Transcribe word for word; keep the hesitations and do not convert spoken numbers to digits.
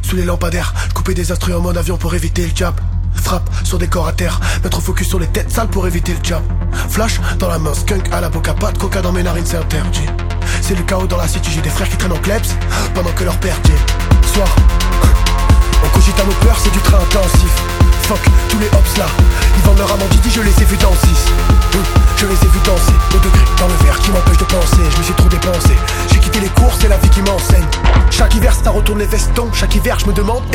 sous les lampadaires, couper des instruments en mode avion pour éviter le jab. Frappe sur des corps à terre, mettre focus sur les têtes sales pour éviter le jab. Flash dans la main, skunk à la boca, pas de coca dans mes narines, c'est interdit. C'est le chaos dans la city, j'ai des frères qui traînent en klebs pendant que leur père dit soir. On cogite à nos peurs, c'est du train intensif. Fuck tous les hops là, ils vendent leur âme en Didi, je les ai vus dans six. Je les ai vus danser, au degré dans le verre qui m'empêche de penser. Je me suis trop dépensé, j'ai quitté les cours, c'est la vie qui m'enseigne. Chaque hiver ça retourne les vestons, chaque hiver je me demande